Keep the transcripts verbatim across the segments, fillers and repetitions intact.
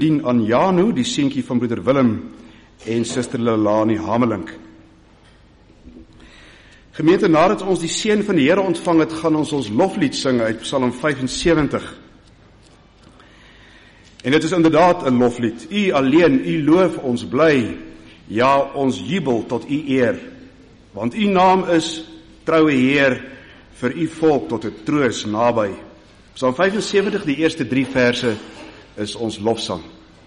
dien aan Janu, die seentjie van broeder Willem en suster Lelani Hamelink. Gemeente, nadat ons die seën van die Here ontvang het, gaan ons ons loflied sing uit Psalm vyfensewentig. En dit is inderdaad 'n loflied. U alleen, u loof ons bly, ja, ons jubel tot u eer. Want u naam is, troue Heer, vir u volk tot 'n troos naby. Psalm vyfensewentig, die eerste drie verse, is ons lofsang.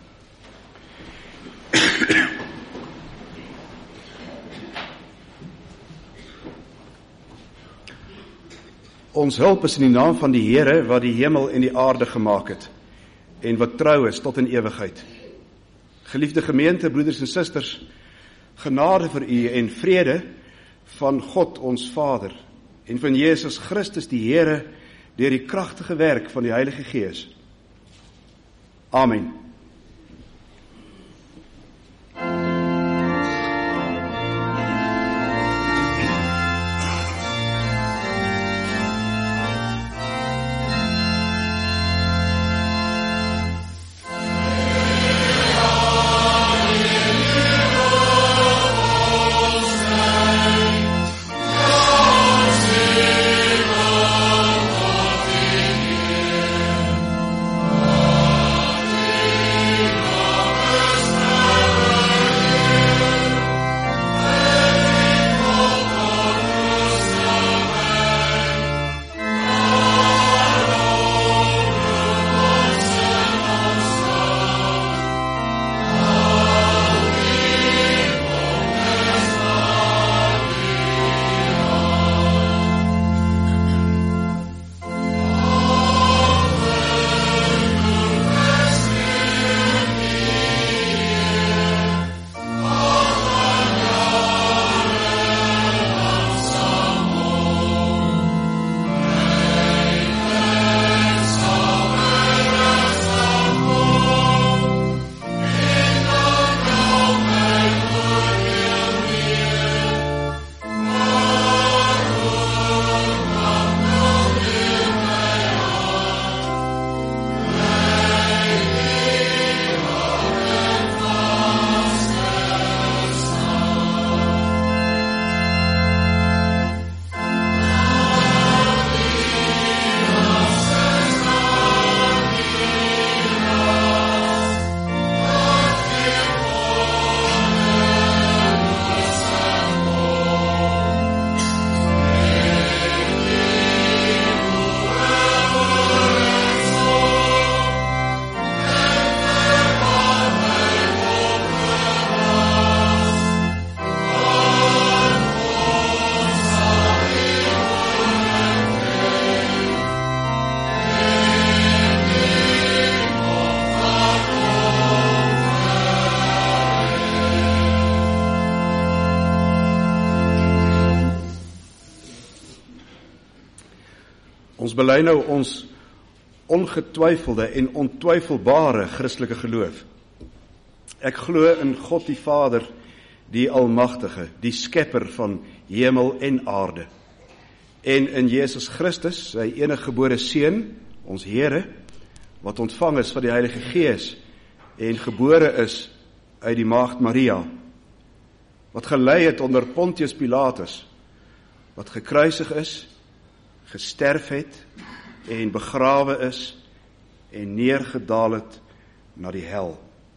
Ons hulp is in die naam van die Here, wat die hemel en die aarde gemaak het, en wat trou is tot in ewigheid. Geliefde gemeente, broeders en susters, genade vir u en vrede van God ons Vader, en van Jesus Christus die Here, deur die kragtige werk van die Heilige Gees. Amen. Ons bely nou ons ongetwyfelde en ontwyfelbare Christelike geloof. Ek glo in God die Vader, die Almagtige, die Skepper van hemel en aarde, en in Jesus Christus, sy eniggebore Seun, ons Here, wat ontvang is van die Heilige Gees en gebore is uit die maagd Maria, wat gelei het onder Pontius Pilatus, wat gekruisig is, gesterf het en begrawe is en neergedaal het na die hel,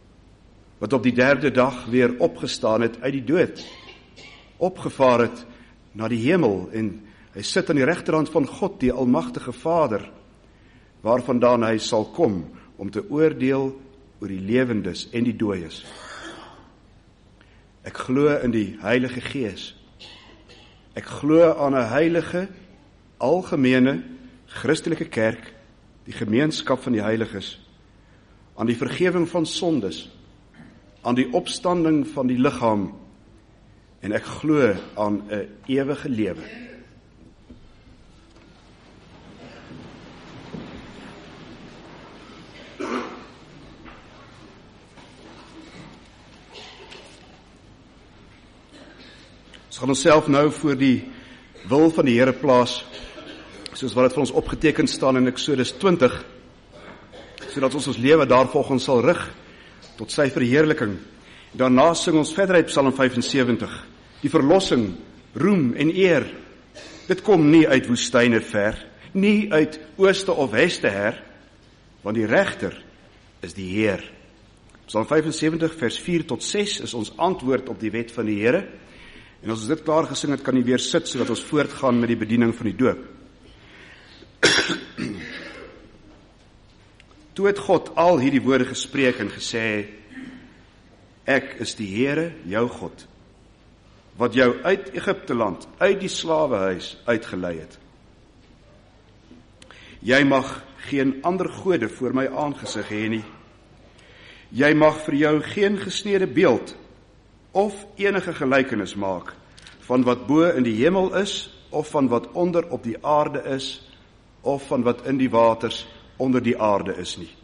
wat op die derde dag weer opgestaan het uit die dood, opgevaar het na die hemel en hy sit aan die regterhand van God, die Almagtige Vader, waarvandaan hy sal kom om te oordeel oor die lewendes en die dooies. Ek glo in die Heilige Gees. Ek glo aan 'n heilige algemene Christelike kerk, die gemeenskap van die heiliges, aan die vergewing van sondes, aan die opstanding van die liggaam, en ek glo aan 'n ewige lewe. Ons gaan onsself nou voor die wil van die Here plaas, soos wat dit vir ons opgeteken staan in Eksodus twintig, sodat ons ons lewe daarvolgens sal rig tot sy verheerliking. Daarna sing ons verder uit Psalm vyfensewentig. Die verlossing, roem en eer. Dit kom nie uit woestyne ver, nie uit ooste of weste her, want die regter is die Heer. Psalm vyfensewentig vers vier tot ses is ons antwoord op die wet van die Here. En as ons dit klaar gesing het, kan jy weer sit, sodat ons voortgaan met die bediening van die doop. Toe het God al hierdie woorde gespreek en gesê, ek is die Here, jou God, wat jou uit Egipte land, uit die slawehuis uitgelei het. Jy mag geen ander gode voor my aangesig hê nie. Jy mag vir jou geen gesnede beeld of enige gelykenis maak van wat bo in die hemel is, of van wat onder op die aarde is, of van wat in die waters onder die aarde is nie.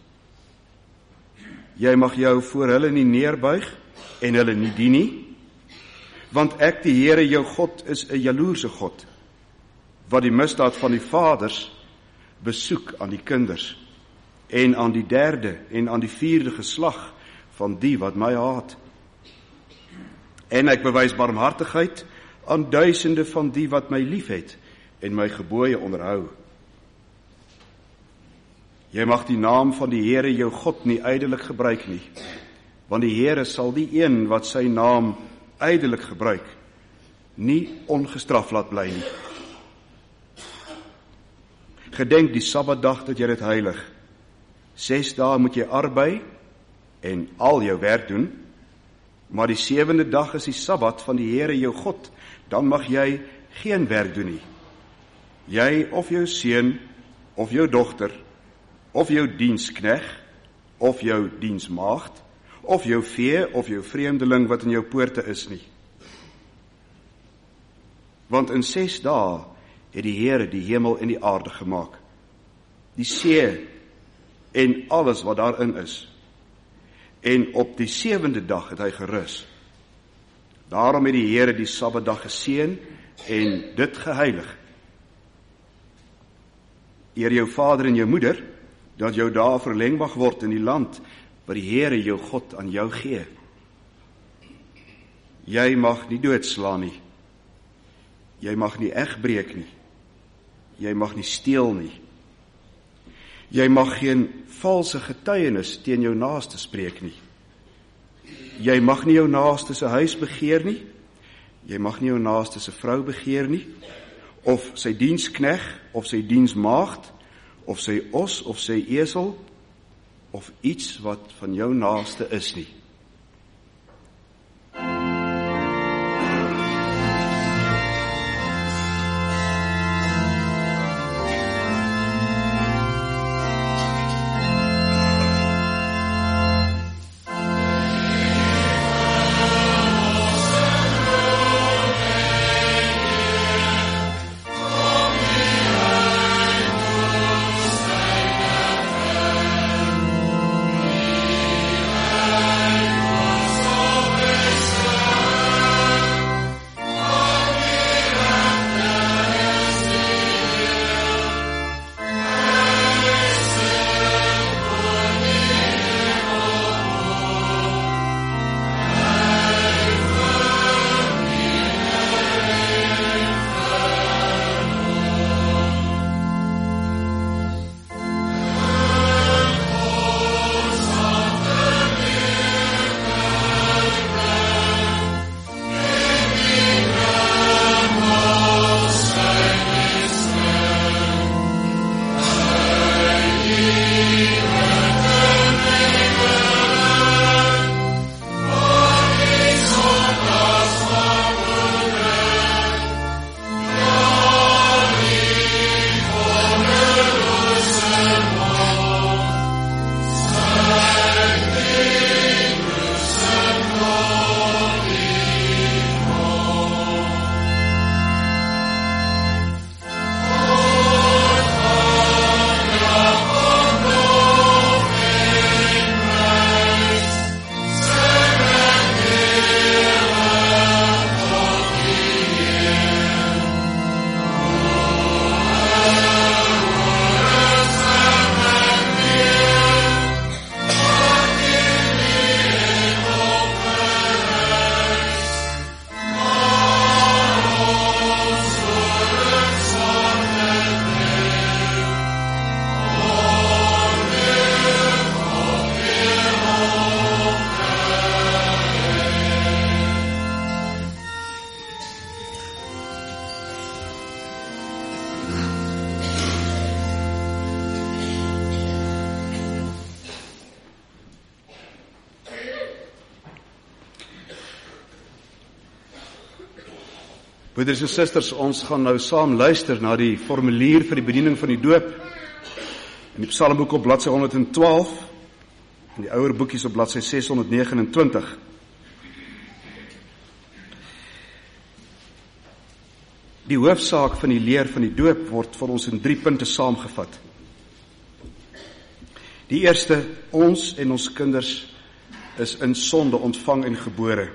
Jy mag jou voor hulle nie neerbuig en hulle nie dien nie, want ek, die Here jou God, is 'n jaloerse God, wat die misdaad van die vaders besoek aan die kinders, en aan die derde en aan die vierde geslag van die wat my haat. En ek bewys barmhartigheid aan duisende van die wat my liefhet en my gebooie onderhou. Jy mag die naam van die Here jou God nie ydelik gebruik nie, want die Here sal die een wat sy naam ydelik gebruik, nie ongestraf laat bly nie. Gedenk die Sabbatdag dat jy dit heilig. Ses dae moet jy arbei en al jou werk doen, maar die sewende dag is die Sabbat van die Here jou God, dan mag jy geen werk doen nie. Jy of jou seun, of jou dogter, of jou dienskneg, of jou diensmaagd, of jou vee, of jou vreemdeling wat in jou poorte is nie. Want in ses dae het die Here die hemel en die aarde gemaak, die see en alles wat daarin is. En op die sewende dag het hy gerus. Daarom het die Here die Sabbatdag geseën en dit geheilig. Eer jou vader en jou moeder, dat jou dae verleng mag word in die land wat die Here jou God aan jou gee. Jy mag nie doodslaan nie. Jy mag nie egbreek nie. Jy mag nie steel nie. Jy mag geen valse getuienis teen jou naaste spreek nie. Jy mag nie jou naaste se huis begeer nie. Jy mag nie jou naaste se vrou begeer nie, of sy dienskneg, of sy diensmaagd, of sy os, of sy esel, of iets wat van jou naaste is nie. Bye. Broeders en susters, ons gaan nou saam luister na die formulier vir die bediening van die doop. In die Psalmboek op bladsy honderdtwaalf, en die ouer boekies op bladsy seshonderdnegenentwintig. Die hoofsaak van die leer van die doop word vir ons in drie punte saamgevat. Die eerste, ons en ons kinders is in sonde ontvang en gebore,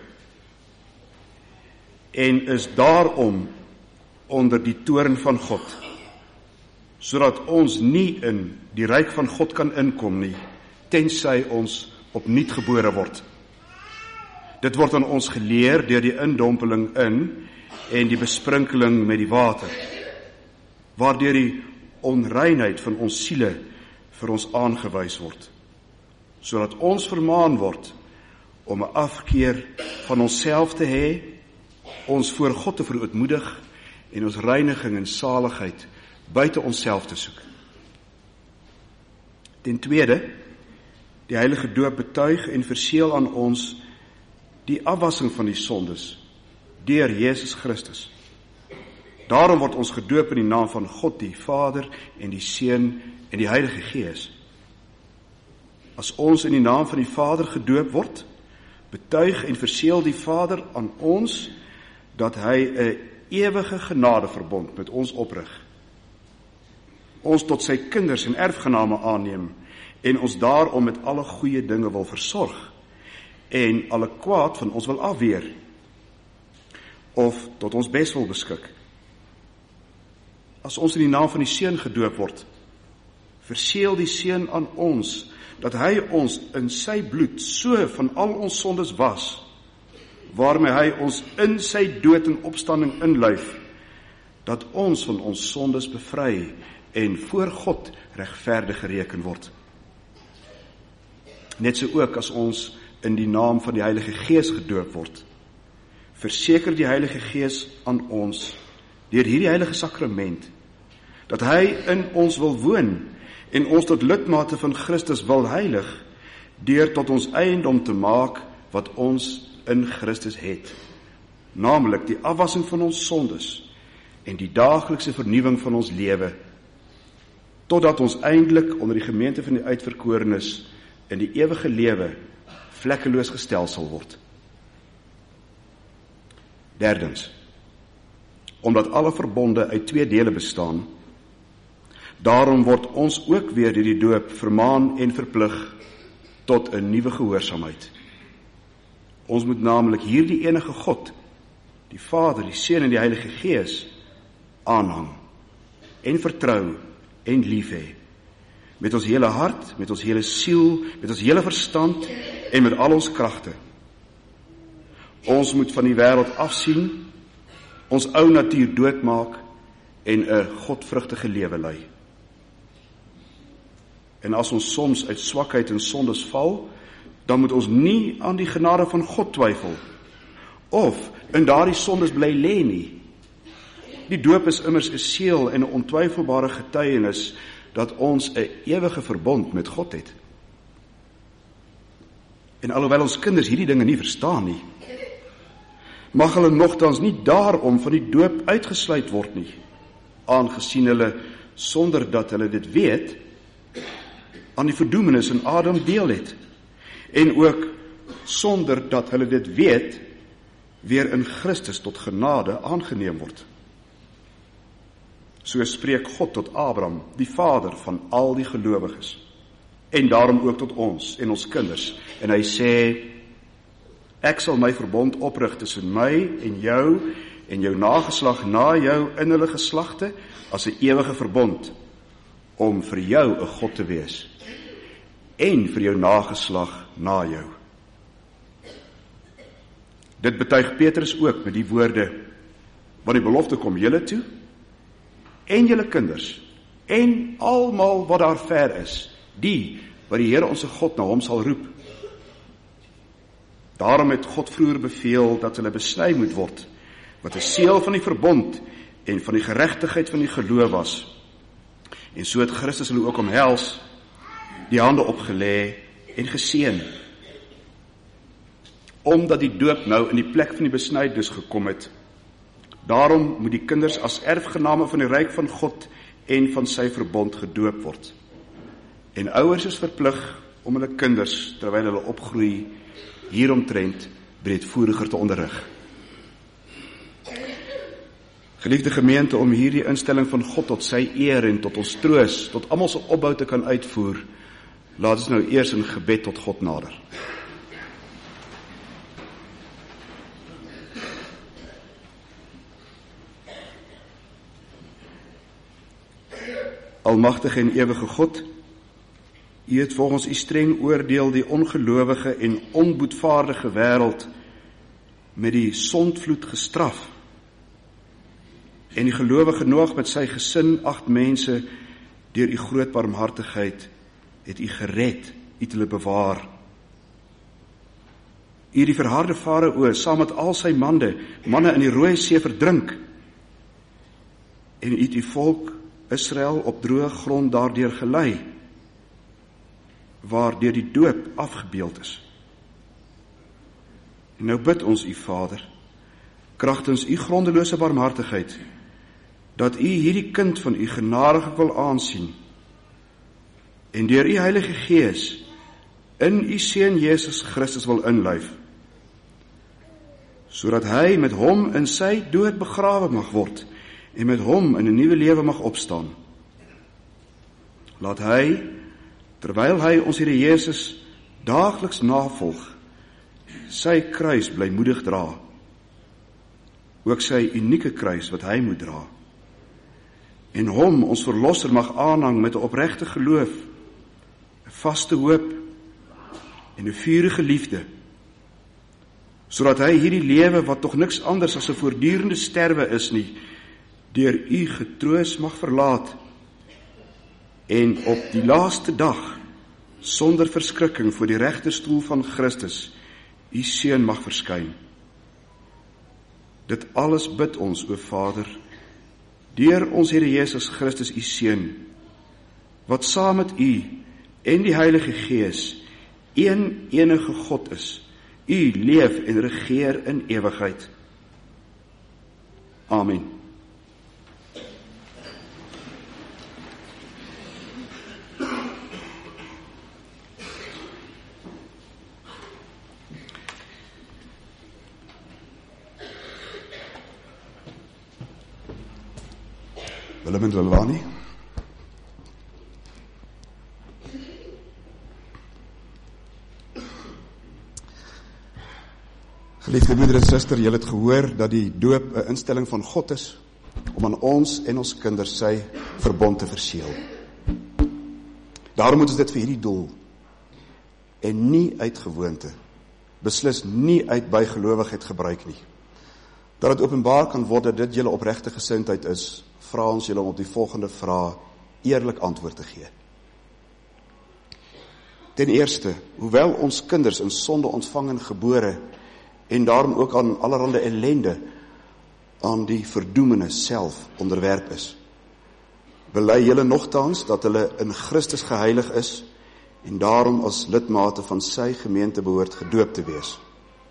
en is daarom onder die toorn van God, sodat ons nie in die ryk van God kan inkom nie, tensy ons opnuut gebore word. Dit word aan ons geleer deur die indompeling in en die besprinkeling met die water, waardeur die onreinheid van ons siele vir ons aangewys word, sodat ons vermaan word om 'n afkeer van onsself te hê, ons voor God te verootmoedig en ons reiniging en saligheid buite onsself te soek. Ten tweede, die heilige doop betuig en verseël aan ons die afwassing van die sondes deur Jesus Christus. Daarom word ons gedoop in die naam van God die Vader en die Seun en die Heilige Gees. As ons in die naam van die Vader gedoop word, betuig en verseël die Vader aan ons dat hy 'n ewige genadeverbond met ons oprig, ons tot sy kinders en erfgename aanneem en ons daarom met alle goeie dinge wil versorg en alle kwaad van ons wil afweer of tot ons bes wil beskik. As ons in die naam van die Seun gedoop word, verseël die Seun aan ons dat hy ons in sy bloed so van al ons sondes was, waarmee hy ons in sy dood en opstanding inlyf, dat ons van ons sondes bevry en voor God regverdig gereken word. Net so ook as ons in die naam van die Heilige Gees gedoop word, verseker die Heilige Gees aan ons, deur hierdie heilige sakrament, dat hy in ons wil woon en ons tot lidmate van Christus wil heilig, deur tot ons eiendom te maak wat ons in Christus het, naamlik die afwassing van ons sondes en die daaglikse vernuwing van ons lewe, totdat ons eindelik onder die gemeente van die uitverkorenes in die ewige lewe vlekkeloos gestel sal word. Derdens, omdat alle verbonde uit twee dele bestaan, daarom word ons ook weer deur die doop vermaan en verplig tot 'n nuwe gehoorsaamheid. Ons moet namelijk hierdie enige God, die Vader, die Seun en die Heilige Gees, aanhang en vertrou en lief hê, met ons hele hart, met ons hele siel, met ons hele verstand en met al ons kragte. Ons moet van die wêreld afsien, ons ou natuur doodmaak en 'n godvrugtige lewe lei. En as ons soms uit swakheid en sondes val, dan moet ons nie aan die genade van God twyfel, of in daardie sondes bly lê nie. Die doop is immers 'n seël en 'n ontwyfelbare getuienis dat ons 'n ewige verbond met God het. En alhoewel ons kinders hierdie dinge nie verstaan nie, mag hulle nogtans nie daarom van die doop uitgesluit word nie, aangesien hulle, sonder dat hulle dit weet, aan die verdoemenis in Adam deel het, en ook sonder dat hulle dit weet, weer in Christus tot genade aangeneem word. So spreek God tot Abraham, die vader van al die gelowiges, en daarom ook tot ons en ons kinders, en hy sê, ek sal my verbond oprig tussen my en jou, en jou nageslag na jou in hulle geslagte, as 'n ewige verbond, om vir jou 'n God te wees, en vir jou nageslag na jou. Dit betuig Petrus ook met die woorde, want die belofte kom julle toe, en julle kinders, en almal wat daar ver is, die wat die Here ons God na hom sal roep. Daarom het God vroeër beveel dat hulle besny moet word, wat 'n seël van die verbond en van die geregtigheid van die geloof was. En so het Christus hulle ook omhels, die hande opgelê en geseën. Omdat die doop nou in die plek van die besnydenis gekom het, Daarom moet die kinders as erfgename van die ryk van God en van sy verbond gedoop word. En ouers is verplig om hulle kinders, terwyl hulle opgroei, hieromtrent breedvoeriger te onderrig. Geliefde gemeente, om hierdie instelling van God tot sy eer en tot ons troos, tot almal se opbou te kan uitvoer, laat ons nou eers in gebed tot God nader. Almagtige en ewige God, U het volgens U streng oordeel die ongelowige en onboetvaardige wêreld met die sondvloed gestraf, en die gelowige Noag met sy gesin, agt mense, deur U groot barmhartigheid, het U gered, U het hulle bewaar. U die verharde Farao, saam met al sy mande, manne in die Rooi See verdrink, en U het U volk Israel op droë grond daardeur gelei, waar deur die doop afgebeeld is. En nou bid ons U Vader, kragtens U grondelose barmhartigheid, dat U hierdie kind van U genadig wil aansien, en deur U Heilige Gees in U Seun Jesus Christus wil inlyf, sodat hy met hom in sy dood begrawe mag word, en met hom in 'n nuwe lewe mag opstaan. Laat hy, terwyl hy ons Here Jesus daagliks navolg, sy kruis blymoedig dra, ook sy unieke kruis wat hy moet dra, en hom, ons verlosser, mag aanhang met 'n opregte geloof, 'n vaste hoop en 'n vurige liefde, sodat hy hierdie lewe, wat tog niks anders as 'n voortdurende sterwe is nie, deur U getroos mag verlaat, en op die laaste dag, sonder verskrikking voor die regterstoel van Christus, U Seun mag verskyn. Dit alles bid ons, o Vader, deur ons Here Jesus Christus, U Seun, wat saam met U en die Heilige Gees een enige God is. U leef en regeer in ewigheid. Amen. Willem en Lelwani. Geliefde broeder en suster, julle het gehoor dat die doop 'n instelling van God is om aan ons en ons kinders sy verbond te verseël. Daarom moet ons dit vir hierdie doel en nie uit gewoonte, beslis nie uit bygelowigheid gebruik nie. Dat dit openbaar kan word dat dit julle opregte gesindheid is, vra ons julle om op die volgende vraag eerlik antwoord te gee. Ten eerste, hoewel ons kinders in sonde ontvang en gebore, en daarom ook aan allerhande ellende, aan die verdoemenis self onderwerp is, bely julle nogtans dat hulle in Christus geheilig is, en daarom as lidmate van sy gemeente behoort gedoop te wees.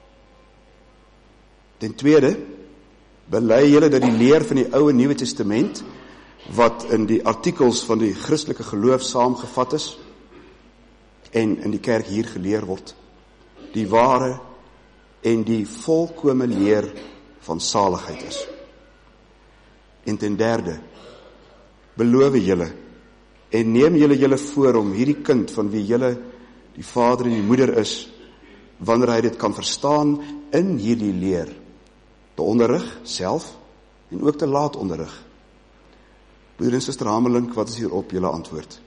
Ten tweede, bely julle dat die leer van die Ou en Nuwe Testament, wat in die artikels van die Christelike geloof saamgevat is, en in die kerk hier geleer word, die ware en die volkome leer van saligheid is. En ten derde, beloof julle, en neem julle julle voor om hierdie kind, van wie julle die vader en die moeder is, wanneer hy dit kan verstaan, in hierdie leer, te onderrig self, en ook te laat onderrig. Broeder en suster Hamelink, wat is hierop julle antwoord?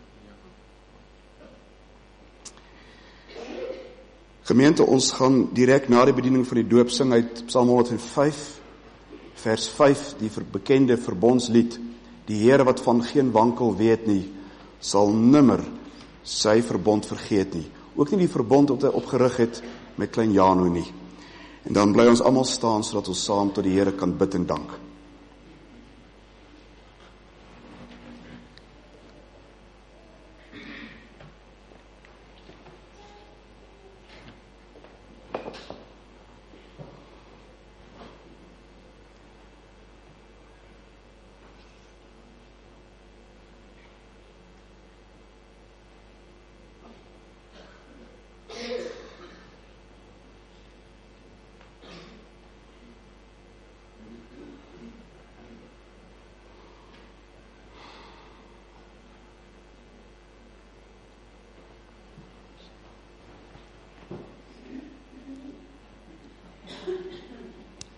Gemeente, ons gaan direk na die bediening van die doop sing uit Psalm honderdvyf, vers vyf, die bekende verbondslied, die Here wat van geen wankel weet nie, sal nimmer sy verbond vergeet nie. Ook nie die verbond wat hy opgerig het met klein Jano nie. En dan bly ons almal staan, sodat ons saam tot die Here kan bid en dank.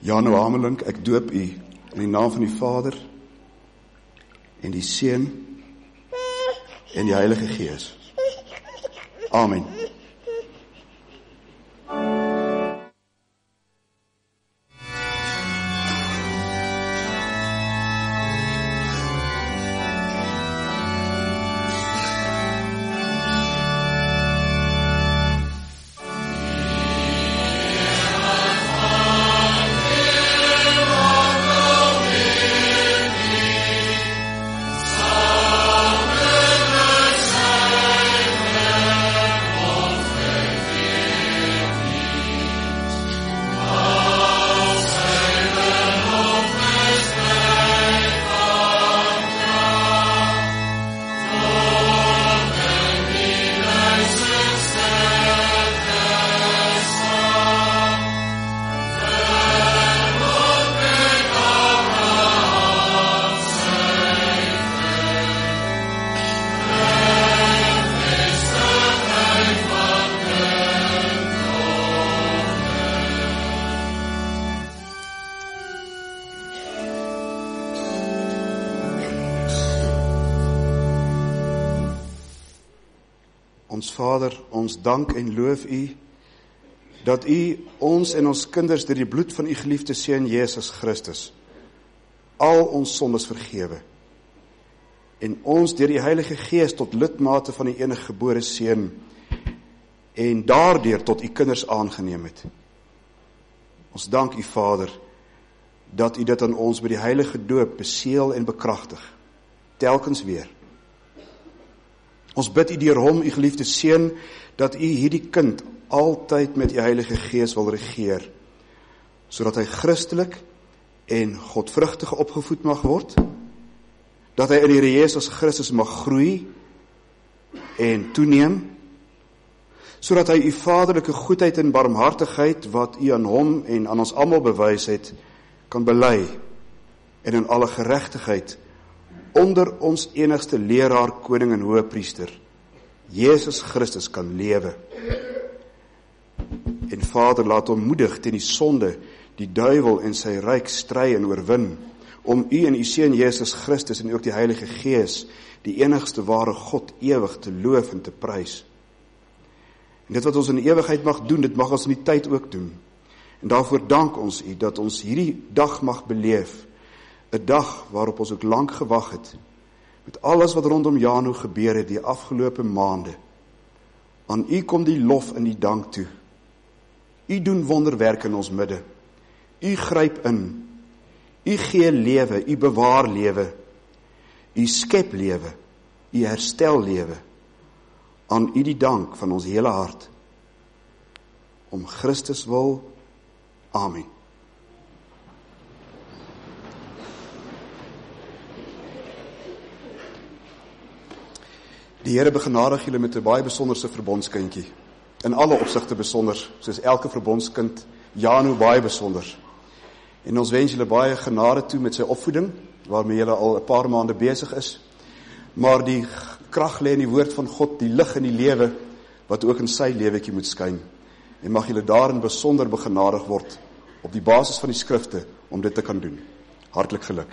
Jano Hamelink, ek doop u in die naam van die Vader en die Seun en die Heilige Gees. Amen. Ons Vader, ons dank en loof u, dat u ons en ons kinders deur die bloed van u geliefde Seun Jesus Christus al ons sondes vergewe en ons deur die Heilige Gees tot lidmate van die enige gebore Seun en daardeur tot u kinders aangeneem het. Ons dank u Vader, dat u dit aan ons by die heilige doop beseël en bekragtig, telkens weer. Ons bid u deur hom, u geliefde Seun, dat u hierdie kind altyd met u Heilige Gees wil regeer, sodat hy Christelik en godvrugtig opgevoed mag word, dat hy in die Here Jesus Christus mag groei en toeneem, sodat hy u vaderlike goedheid en barmhartigheid, wat u aan hom en aan ons almal bewys het, kan bely en in alle geregtigheid onder ons enigste leraar, koning en hoëpriester, Jesus Christus kan lewe. En Vader, laat hom moedig teen die sonde, die duiwel en sy ryk stry en oorwin, om u en u Seun Jesus Christus en ook die Heilige Gees, die enigste ware God, ewig te loof en te prys. En dit wat ons in die ewigheid mag doen, dit mag ons in die tyd ook doen. En daarvoor dank ons u, dat ons hierdie dag mag beleef, 'n dag waarop ons ook lank gewag het, met alles wat rondom Jano gebeur het die afgelope maande. Aan u kom die lof en die dank toe. U doen wonderwerke in ons midde. U gryp in. U gee lewe, u bewaar lewe. U skep lewe, u herstel lewe. Aan u die dank van ons hele hart. Om Christus wil, amen. Die Here begenadig julle met 'n baie besonderse verbondskindjie. In alle opsigte besonder, soos elke verbondskind, Jano baie besonder. En ons wens julle baie genade toe met sy opvoeding, waarmee julle al 'n paar maande besig is. Maar die krag lê in die woord van God, die lig in die lewe, wat ook in sy lewetjie moet skyn. En mag julle daarin besonder begenadig word, op die basis van die skrifte, om dit te kan doen. Hartlik geluk.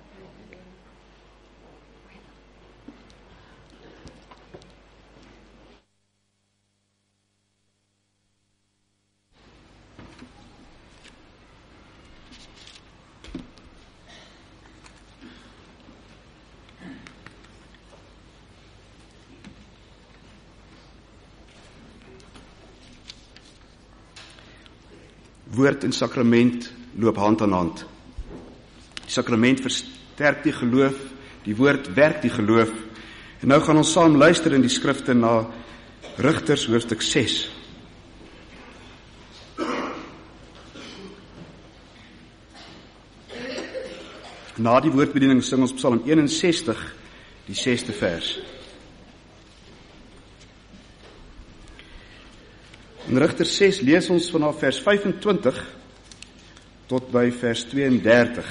Woord en sakrament loop hand aan hand. Die sakrament versterk die geloof, die woord werk die geloof. En nou gaan ons saam luister in die skrifte na Rigters hoofstuk ses. Na die woordbediening sing ons Psalm eenensestig, die sesde vers. In Rigters ses lees ons vanaf vers vyfentwintig tot by vers tweeëndertig.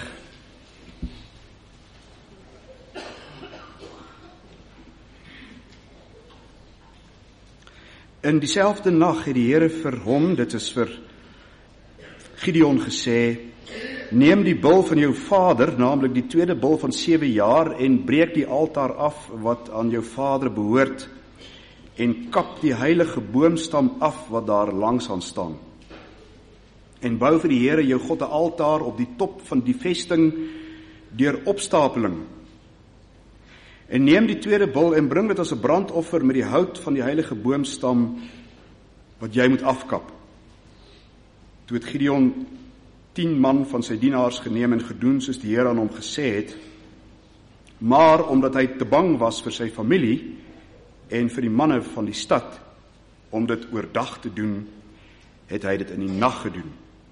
In dieselfde nag het die Here vir hom, dit is vir Gideon gesê, neem die bul van jou vader, naamlik die tweede bul van sewe jaar, en breek die altaar af wat aan jou vader behoort, en kap die heilige boomstam af wat daar langs aan staan. En bou vir die Here jou God 'n altaar op die top van die vesting deur opstapeling. En neem die tweede bul en bring dit as 'n brandoffer met die hout van die heilige boomstam wat jy moet afkap. Toe het Gideon tien man van sy dienaars geneem en gedoen soos die Here aan hom gesê het, maar omdat hy te bang was vir sy familie en vir die manne van die stad om dit oordag te doen, het hy dit in die nag gedoen.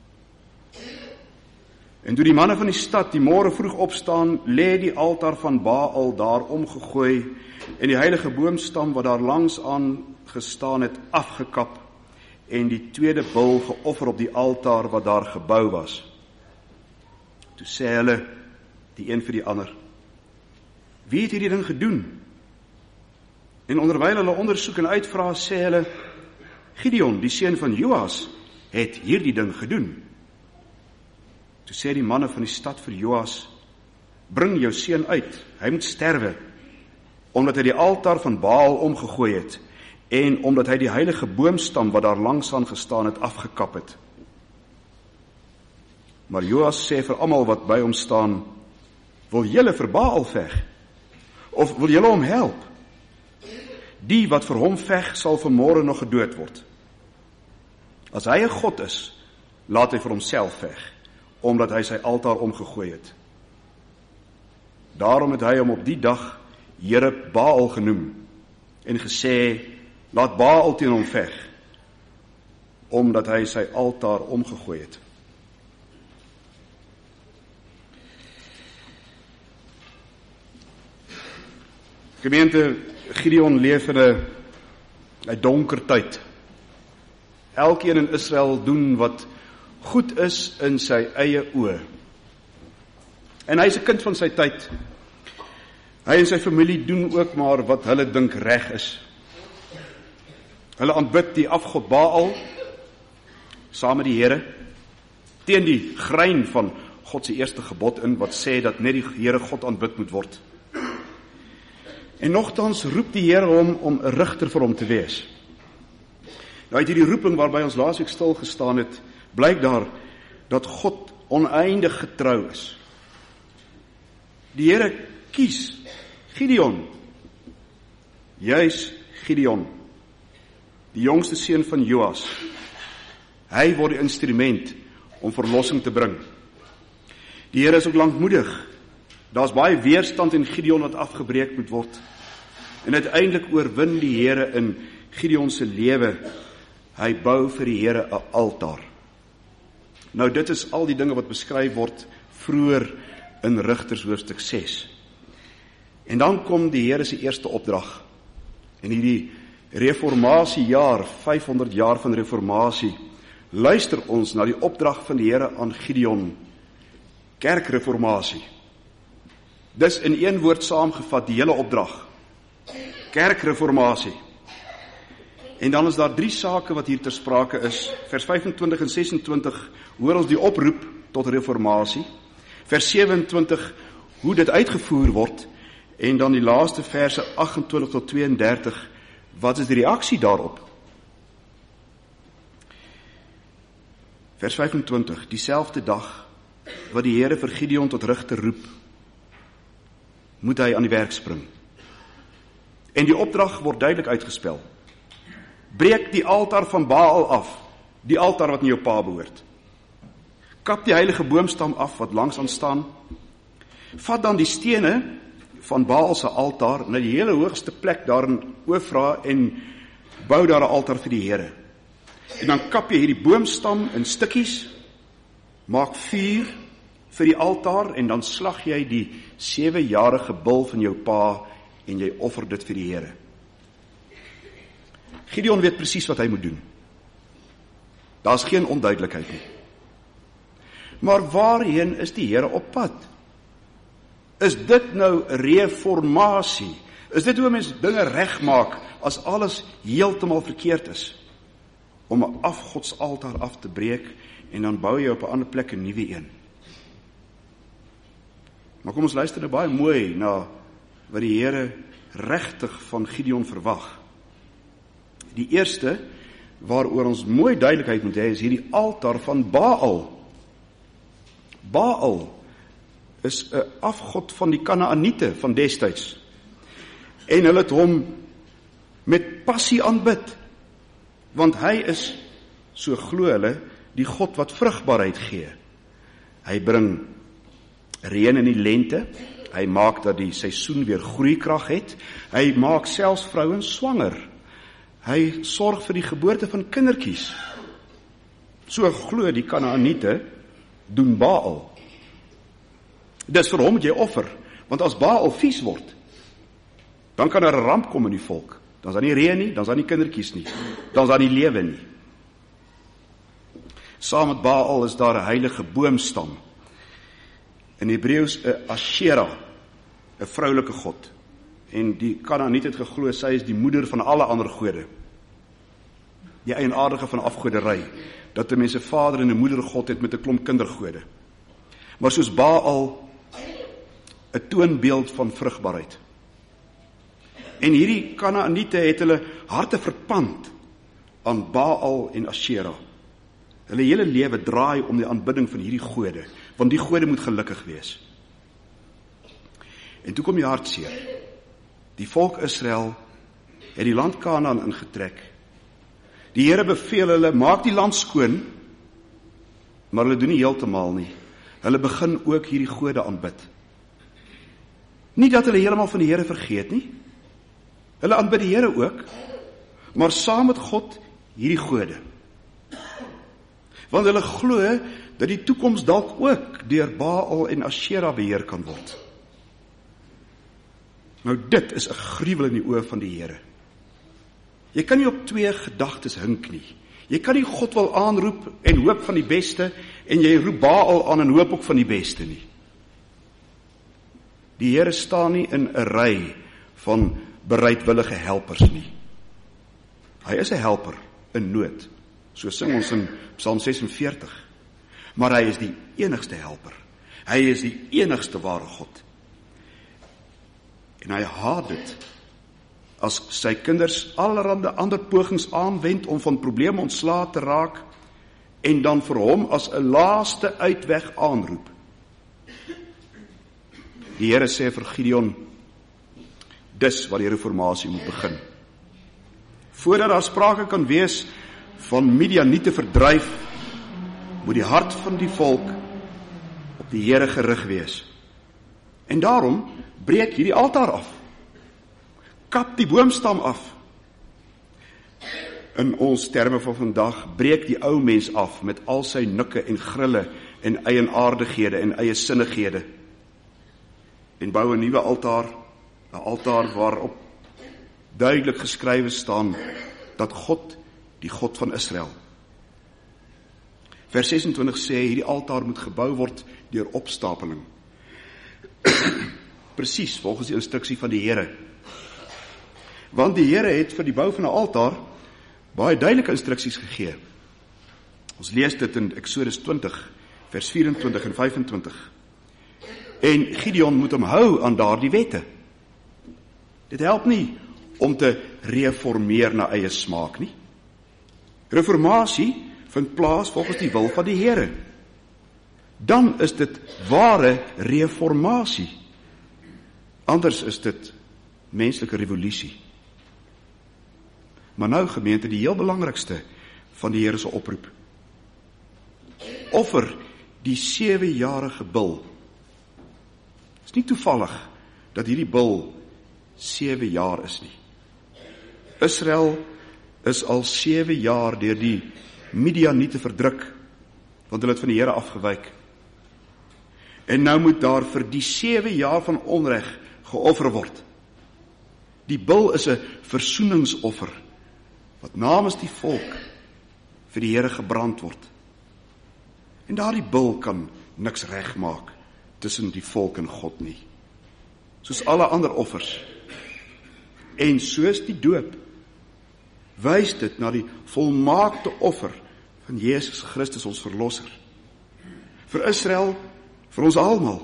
En toe die manne van die stad die môre vroeg opstaan, lê die altaar van Baal daar omgegooi en die heilige boomstam wat daar langs aan gestaan het afgekap en die tweede bul geoffer op die altaar wat daar gebou was. Toe sê hulle, die een vir die ander, wie het hierdie ding gedoen? En onderwyl hulle ondersoek en uitvra, sê hulle, Gideon, die seun van Joas, het hierdie ding gedoen. Toe sê die manne van die stad vir Joas, bring jou seun uit, hy moet sterwe, omdat hy die altaar van Baal omgegooi het, en omdat hy die heilige boomstam wat daar langs aan gestaan het, afgekap het. Maar Joas sê vir almal wat by hom staan, wil julle vir Baal veg? Of wil julle hom help? Die wat vir hom veg, sal vanmôre nog gedood word. As hy 'n God is, laat hy vir homself veg, omdat hy sy altaar omgegooi het. Daarom het hy hom op die dag Here Baal genoem en gesê, laat Baal teen hom veg, omdat hy sy altaar omgegooi het. Gemeente, Gideon leef in 'n 'n donker tyd. Elkeen in Israel doen wat goed is in sy eie oë. En hy is 'n kind van sy tyd. Hy en sy familie doen ook maar wat hulle dink reg is. Hulle aanbid die afgod Baal saam met die Here teen die grein van God se eerste gebod in wat sê dat net die Here God aanbid moet word. En nogtans roep die Here hom om 'n rigter vir hom te wees. Nou uit hierdie roeping waarby ons laasweek stil gestaan het, blyk daar dat God oneindig getrou is. Die Here kies Gideon, juis Gideon, die jongste seun van Joas. Hy word die instrument om verlossing te bring. Die Here is ook lankmoedig. Daar's baie weerstand in Gideon wat afgebreek moet word. En uiteindelik oorwin die Here in Gideon se lewe. Hy bou vir die Here 'n altaar. Nou dit is al die dinge wat beskryf word vroeër in Rigters hoofstuk ses. En dan kom die Here se eerste opdrag. En hierdie reformatiejaar, vyfhonderd jaar van reformatie, luister ons na die opdrag van die Here aan Gideon. Kerkreformatie. Dis in een woord saamgevat die hele opdrag. Kerkreformatie. En dan is daar drie sake wat hier ter sprake is. Vers vyfentwintig en sesentwintig hoor ons die oproep tot reformatie. Vers sewenentwintig hoe dit uitgevoer word. En dan die laaste verse agtentwintig tot tweeëndertig, wat is die reaksie daarop? Vers vyfentwintig, dieselfde dag wat die Here vir Gideon tot rigter roep, moet hy aan die werk spring. En die opdrag word duidelik uitgespel. Breek die altaar van Baal af, die altaar wat aan jou pa behoort. Kap die heilige boomstam af wat langs aan staan. Vat dan die stene van Baal se altaar na die hele hoogste plek daar in Ofra en bou daar 'n altaar vir die Here. En dan kap jy hierdie boomstam in stukkies, maak vuur vir die altaar en dan slag jy die sewejarige bul van jou pa en jy offer dit vir die Here. Gideon weet presies wat hy moet doen. Daar's geen onduidelikheid nie. Maar waarheen is die Here op pad? Is dit nou reformatie? Is dit hoe mens dinge regmaak as alles heeltemal verkeerd is? om 'n afgodsaltaar af te breek en dan bou jy op 'n ander plek 'n nuwe een. Maar kom ons luister nou baie mooi na wat die Here regtig van Gideon verwag. Die eerste waaroor ons mooi duidelikheid moet hê is hierdie altaar van Baal. Baal is 'n afgod van die Kanaaniete van destyds. En hulle het hom met passie aanbid, want hy is, so glo hulle, die God wat vrugbaarheid gee. Hy bring reën in die lente, hy maak dat die seisoen weer groeikrag het, hy maak selfs vrouens swanger, hy sorg vir die geboorte van kindertjies. So glo die Kanaaniete doen Baal. Dis vir hom moet jy offer, want as Baal vies word, dan kan daar 'n ramp kom in die volk. Dan is daar nie reën nie, dan is daar nie kindertjies nie, dan is daar nie lewe nie. Saam met Baal is daar 'n heilige boomstam. In Hebreëus 'n Ashera, 'n vroulike god. En die Kanaaniet het geglo sy is die moeder van alle ander gode. Die eienaardige van afgoderry, dat 'n mens 'n vader en 'n moedergod het met 'n klomp kindergode. Maar soos Baal 'n toonbeeld van vrugbaarheid. En hierdie Kanaaniete het hulle harte verpand aan Baal en Ashera. Hulle hele lewe draai om die aanbidding van hierdie gode, want die gode moet gelukkig wees. En toe kom die hartseer. Die volk Israel het die land Kanaan ingetrek. Die Here beveel hulle, maak die land skoon, maar hulle doen nie heeltemal nie. Hulle begin ook hierdie gode aanbid. Nie dat hulle heeltemal van die Here vergeet nie. Hulle aanbid die Here ook, maar saam met God hierdie gode. Want hulle glo dat die toekoms dalk ook deur Baal en Ashera beheer kan word. Nou dit is 'n gruwel in die oë van die Here. Jy kan nie op twee gedagtes hink nie. Jy kan nie God wil aanroep en hoop van die beste, en jy roep Baal aan en hoop ook van die beste nie. Die Here staan nie in 'n ry van bereidwillige helpers nie. Hy is 'n helper in nood, so sing ons in Psalm sesenveertig. Maar hy is die enigste helper. Hy is die enigste ware God. En hy haat dit as sy kinders allerhande ander pogings aanwend om van probleme ontslae te raak en dan vir hom as 'n laaste uitweg aanroep. Die Here sê vir Gideon, dis waar die reformatie moet begin. Voordat daar sprake kan wees van Midianiete verdryf, moet die hart van die volk op die Here gerig wees. En daarom breek hierdie altaar af. Kap die boomstam af. In ons terme van vandag, breek die ou mens af met al sy nikke en grille en eienaardighede en eie sinnighede. En bou 'n nuwe altaar, 'n altaar waarop duidelik geskrywe staan dat God die God van Israel. Vers sesentwintig sê, hierdie altaar moet gebou word deur opstapeling. Presies, volgens die instruksie van die Here. Want die Here het vir die bou van 'n altaar baie duidelike instruksies gegee. Ons lees dit in Eksodus twintig, vers vyf-en-twintig en vyf-en-twintig. En Gideon moet hom hou aan daardie wette. Dit help nie om te reformeer na eie smaak nie. Reformatie vind plaas volgens die wil van die Here. Dan is dit ware reformatie. Anders is dit menslike revolusie. Maar nou gemeente, die heel belangrikste van die Here se oproep. Offer die sewejarige bil. Het is nie toevallig dat hierdie bil sewe jaar is nie. Israel is al sewe jaar deur die Midianiete verdruk, want hulle het van die Here afgewyk. En nou moet daar vir die sewe jaar van onreg geoffer word. Die bil is 'n versoeningsoffer, wat namens die volk vir die Here gebrand word. En daardie bil kan niks regmaak tussen die volk en God nie. Soos alle ander offers. En soos die doop, wys dit na die volmaakte offer van Jesus Christus, ons verlosser. Vir Israel, vir ons almal.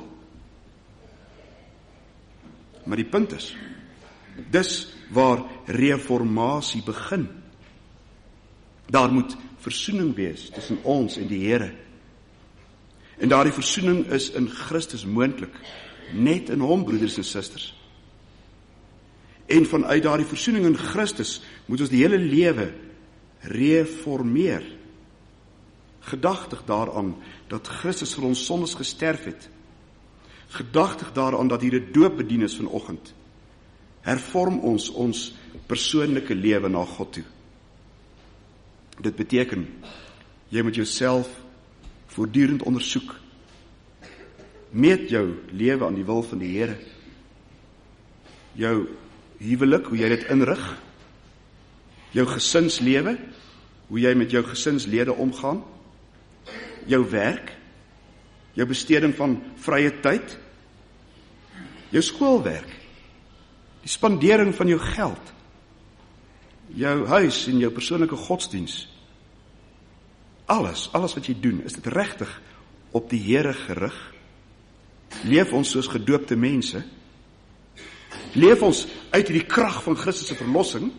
Maar die punt is, dis waar reformatie begin. Daar moet versoening wees tussen ons en die Here. En daardie versoening is in Christus moontlik, net in hom, broeders en susters. En vanuit daardie versoening in Christus moet ons die hele lewe reformeer. Gedagtig daaraan dat Christus vir ons sondes gesterf het. Gedagtig daaraan dat hier 'n doopbediening is vanoggend. Hervorm ons ons persoonlike lewe na God toe. Dit beteken, jy moet jouself voortdurend ondersoek. Meet jou lewe aan die wil van die Here. Jou huwelik, hoe jy dit inrig. Jou gesinslewe, hoe jy met jou gesinslede omgaan. Jou werk, jou besteding van vrye tyd, jou skoolwerk, die spandering van jou geld, jou huis en jou persoonlike godsdiens. Alles, alles wat jy doen, is dit regtig op die Here gerig? Leef ons soos gedoopte mense? Leef ons uit die krag van Christus se verlossing?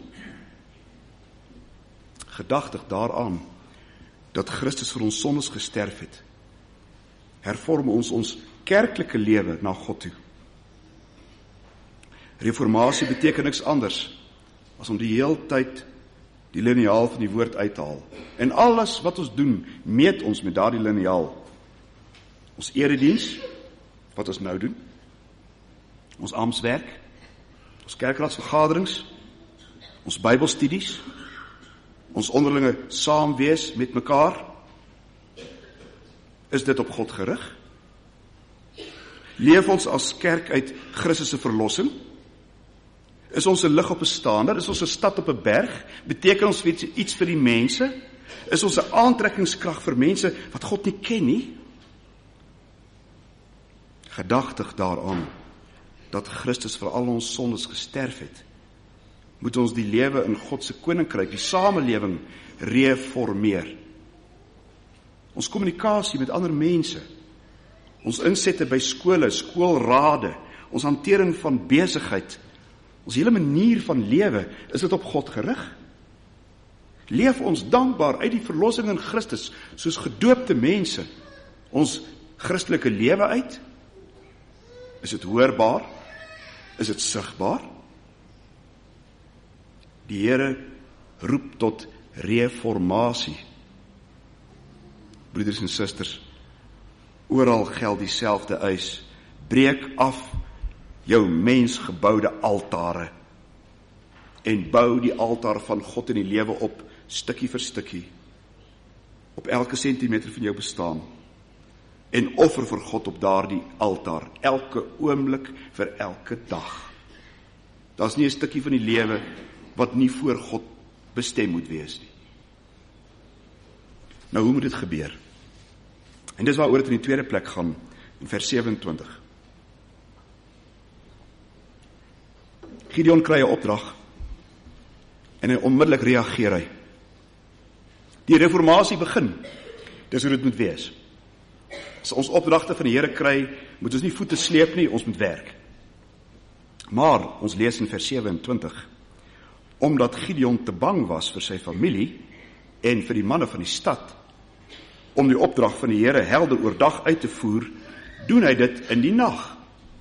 Gedagtig daaraan dat Christus vir ons sondes gesterf het, hervorm ons ons kerklike lewe na God toe. Reformatie beteken niks anders as om die hele tyd die liniaal van die woord uit te haal. En alles wat ons doen, meet ons met daardie liniaal. Ons erediens, wat ons nou doen, ons amptswerk, ons kerkraadsvergaderings, ons Bybelstudies, ons onderlinge saamwees met mekaar, is dit op God gerig? Leef ons as kerk uit Christus se verlossing? Is ons 'n lig op 'n staander? Is ons 'n stad op 'n berg? Beteken ons iets vir die mense? Is ons 'n aantrekkingskrag vir mense wat God nie ken nie? Gedagtig daaraan dat Christus vir al ons sondes gesterf het, moet ons die lewe in God se koninkryk, die samelewing, reformeer. Ons kommunikasie met ander mense, ons insette by skole, skoolrade, ons hantering van besigheid, ons hele manier van lewe, is dit op God gerig? Leef ons dankbaar uit die verlossing in Christus, soos gedoopte mense, ons Christelike lewe uit? Is dit hoorbaar? Is dit sigbaar? Die Here roep tot reformatie. Broeders en susters, oral geld dieselfde eis. Breek af jou mensgeboude altare en bou die altaar van God in die lewe op, stukkie vir stukkie, op elke sentimeter van jou bestaan, en offer vir God op daardie altaar, elke oomblik vir elke dag. Daar's nie 'n stukkie van die lewe wat nie voor God bestem moet wees nie. Nou, hoe moet dit gebeur? En dis waaroor dit in die tweede plek gaan, in vers sewe-en-twintig. Gideon kry 'n opdrag, en hy onmiddellik reageer hy. Die reformatie begin, dis hoe dit moet wees. As ons opdragte van die Here kry, moet ons nie voete sleep nie, ons moet werk. Maar, ons lees in vers sewe-en-twintig, omdat Gideon te bang was vir sy familie, en vir die manne van die stad, om die opdrag van die Here helder oordag uit te voer, doen hy dit in die nag.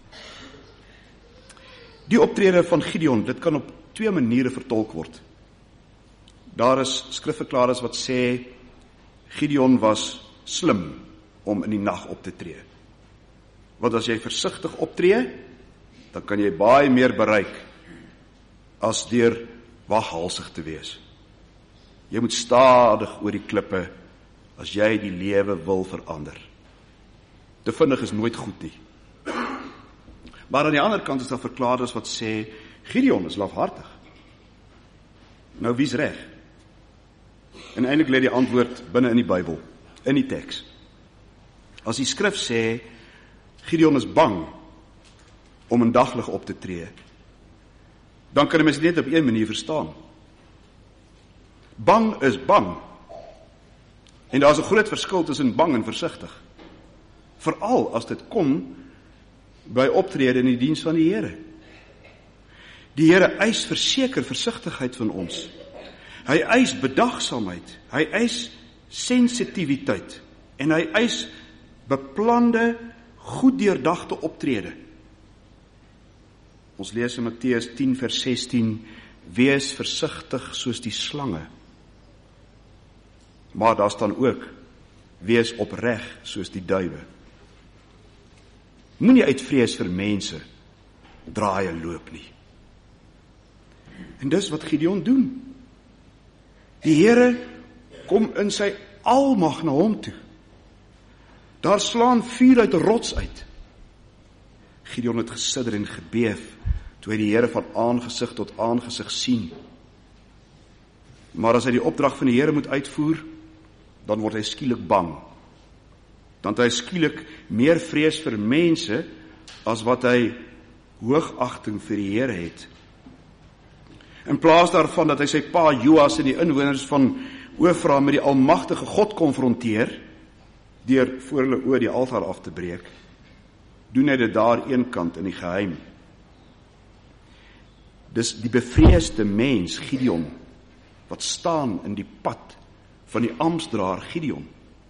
Die optrede van Gideon, dit kan op twee maniere vertolk word. Daar is skrifverklaarders wat sê, Gideon was slim om in die nag op te tree. Want as jy versigtig optree, dan kan jy baie meer bereik, as deur waghalsig te wees. Jy moet stadig oor die klippe, as jy die lewe wil verander. Te vinnig is nooit goed nie. Maar aan die ander kant is daar verklaarders wat sê, Gideon is lafhartig. Nou, wie's reg? En eintlik lê die antwoord binne in die Bybel, in die teks. As die skrif sê, Gideon is bang om in daglig op te tree, dan kan jy mens net op een manier verstaan. Bang is bang. En daar is 'n groot verskil tussen bang en versigtig. Veral as dit kom by optrede in die diens van die Here. Die Here eis verseker versigtigheid van ons. Hy eis bedagsaamheid, hy eis sensitiwiteit en hy eis beplande, goed deurdagte optrede. Ons lees in Matteus tien vers sestien, wees versigtig soos die slange. Maar daar staan ook, wees opreg soos die duwe. Moenie uit vrees vir mense draai en loop nie. En dis wat Gideon doen. Die Here kom in sy almag na hom toe. Daar slaan vuur uit 'n rots uit. Gideon het gesidder en gebeef toe hy die Here van aangesig tot aangesig sien. Maar as hy die opdrag van die Here moet uitvoer, dan word hy skielik bang. Dan het hy skielik meer vrees vir mense as wat hy hoogagting vir die Here het. In plaas daarvan dat hy sy pa Joas en die inwoners van Ofra met die almagtige God konfronteer, deur voor hulle oë die altaar af te breek, doen hy dit daar eenkant in die geheim. Dis die bevreesde mens, Gideon, wat staan in die pad van die ampsdraer Gideon.